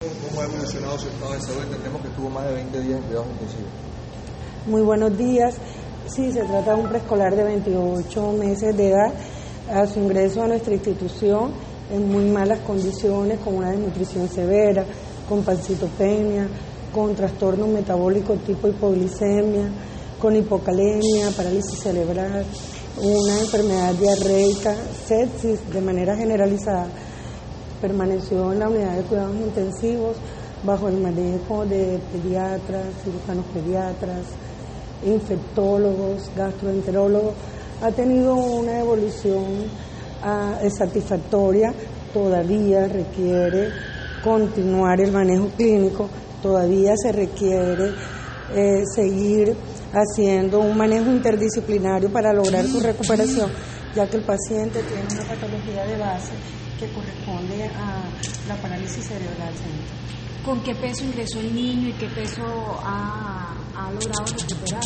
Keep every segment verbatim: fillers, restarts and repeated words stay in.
cómo ha evolucionado su estado de salud. Entendemos que estuvo más de veinte días en cuidados intensivos. Muy buenos días. Sí, se trata de un preescolar de veintiocho meses de edad. A su ingreso a nuestra institución en muy malas condiciones, con una desnutrición severa, con pancitopenia, con trastorno metabólico tipo hipoglicemia, con hipocalemia, parálisis cerebral, una enfermedad diarreica, sepsis de manera generalizada. Permaneció en la unidad de cuidados intensivos bajo el manejo de pediatras, cirujanos pediatras, infectólogos, gastroenterólogos. Ha tenido una evolución uh, satisfactoria, todavía requiere continuar el manejo clínico, todavía se requiere eh, seguir haciendo un manejo interdisciplinario para lograr su recuperación, ya que el paciente tiene una patología de base que corresponde a la parálisis cerebral. ¿Con qué peso ingresó el niño y qué peso ha, ha logrado recuperar?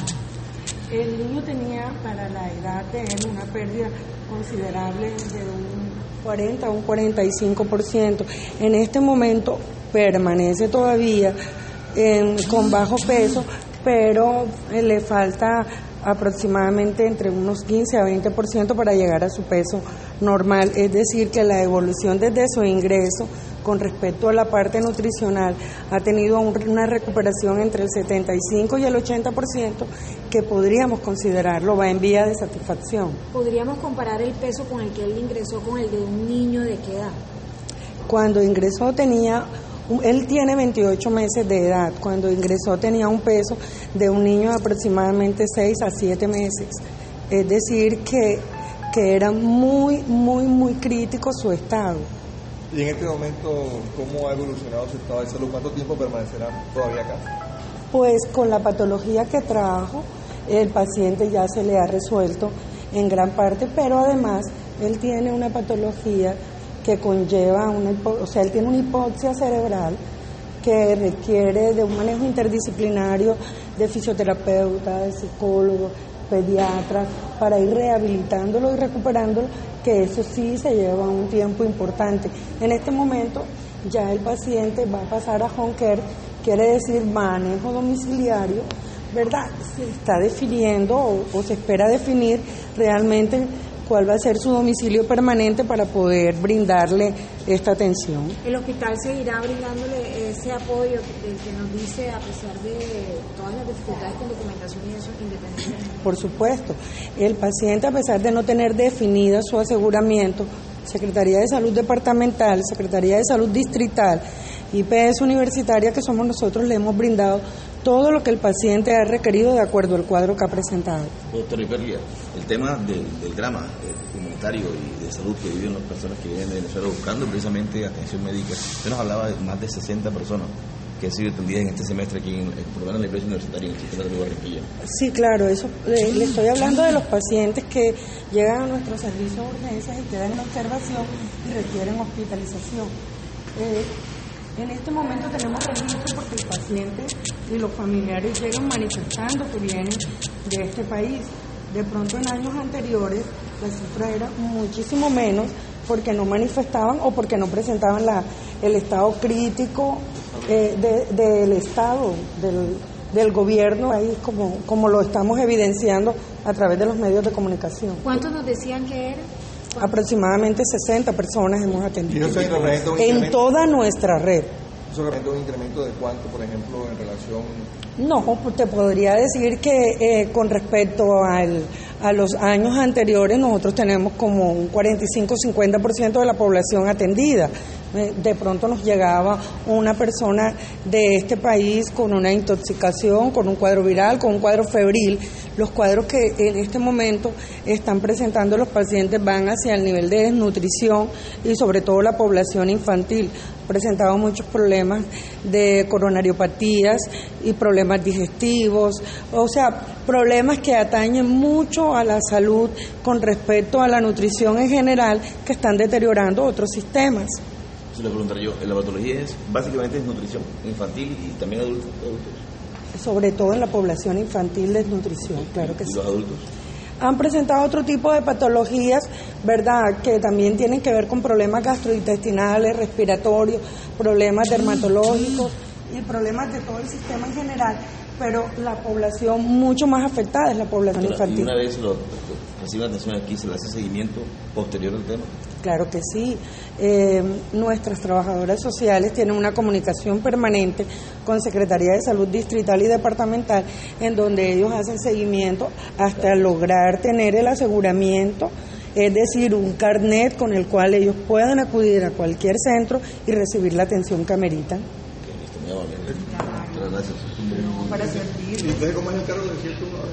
El niño tenía para la edad de él una pérdida considerable de un cuarenta a un cuarenta y cinco por ciento. En este momento permanece todavía eh, con bajo peso, pero eh, le falta aproximadamente entre unos quince a veinte por ciento para llegar a su peso normal. Es decir, que la evolución desde su ingreso con respecto a la parte nutricional ha tenido una recuperación entre el setenta y cinco y el ochenta por ciento, que podríamos considerarlo va en vía de satisfacción. ¿Podríamos comparar el peso con el que él ingresó con el de un niño de qué edad? Cuando ingresó tenía, él tiene veintiocho meses de edad, cuando ingresó tenía un peso de un niño de aproximadamente seis a siete meses, es decir que, que era muy, muy, muy crítico su estado. Y en este momento, ¿cómo ha evolucionado su estado de salud? ¿Cuánto tiempo permanecerá todavía acá? Pues con la patología que trajo, el paciente ya se le ha resuelto en gran parte, pero además él tiene una patología que conlleva, una hipo, o sea, él tiene una hipoxia cerebral que requiere de un manejo interdisciplinario de fisioterapeuta, de psicólogo, pediatra, para ir rehabilitándolo y recuperándolo, que eso sí se lleva un tiempo importante. En este momento ya el paciente va a pasar a home care, quiere decir manejo domiciliario, ¿verdad? Se está definiendo o, o se espera definir realmente cuál va a ser su domicilio permanente para poder brindarle esta atención. ¿El hospital seguirá brindándole ese apoyo del que nos dice, a pesar de todas las dificultades con documentación y eso, independientemente? Por supuesto. El paciente, a pesar de no tener definida su aseguramiento, Secretaría de Salud Departamental, Secretaría de Salud Distrital y P S Universitaria, que somos nosotros, le hemos brindado todo lo que el paciente ha requerido de acuerdo al cuadro que ha presentado. Doctor Iperlia, el tema del, del drama eh, humanitario y de salud que viven las personas que vienen de Venezuela buscando precisamente atención médica. Usted nos hablaba de más de sesenta personas que han sido atendidas en este semestre aquí, en, por lo menos en la iglesia universitaria, en el sistema de Barranquilla. Sí, claro, eso le, le estoy hablando de los pacientes que llegan a nuestro servicio de urgencias y quedan en observación y requieren hospitalización. Eh, En este momento tenemos registro porque el paciente y los familiares llegan manifestando que vienen de este país. De pronto en años anteriores la cifra era muchísimo menos porque no manifestaban o porque no presentaban la, el estado crítico eh, de, del Estado, del, del gobierno ahí, como, como lo estamos evidenciando a través de los medios de comunicación. ¿Cuántos nos decían que eran? Aproximadamente sesenta personas hemos atendido. ¿Y eso representa un en incremento? toda nuestra red. ¿Eso representa un incremento de cuánto, por ejemplo, en relación? No, pues te podría decir que eh, con respecto al, a los años anteriores nosotros tenemos como un cuarenta y cinco a cincuenta por ciento de la población atendida. De pronto nos llegaba una persona de este país con una intoxicación, con un cuadro viral, con un cuadro febril. Los cuadros que en este momento están presentando los pacientes van hacia el nivel de desnutrición y sobre todo la población infantil. Presentaba muchos problemas de coronariopatías y problemas digestivos, o sea, problemas que atañen mucho a la salud con respecto a la nutrición en general, que están deteriorando otros sistemas. Se le preguntaría yo, la patología es básicamente desnutrición infantil y también adultos, adultos. Sobre todo en la población infantil, desnutrición, claro que ¿Y sí. los adultos? han presentado otro tipo de patologías, ¿verdad?, que también tienen que ver con problemas gastrointestinales, respiratorios, problemas dermatológicos y problemas de todo el sistema en general, pero la población mucho más afectada es la población Doctora, infantil. ¿Y una vez lo recibe atención aquí, se le hace seguimiento posterior al tema? Claro que sí. Eh, nuestras trabajadoras sociales tienen una comunicación permanente con Secretaría de Salud Distrital y Departamental, en donde ellos hacen seguimiento hasta lograr tener el aseguramiento, es decir, un carnet con el cual ellos puedan acudir a cualquier centro y recibir la atención que ameritan. Okay, listo, muy amable. Muchas gracias. Para servir. ¿Y entonces cómo es el cargo de cierto?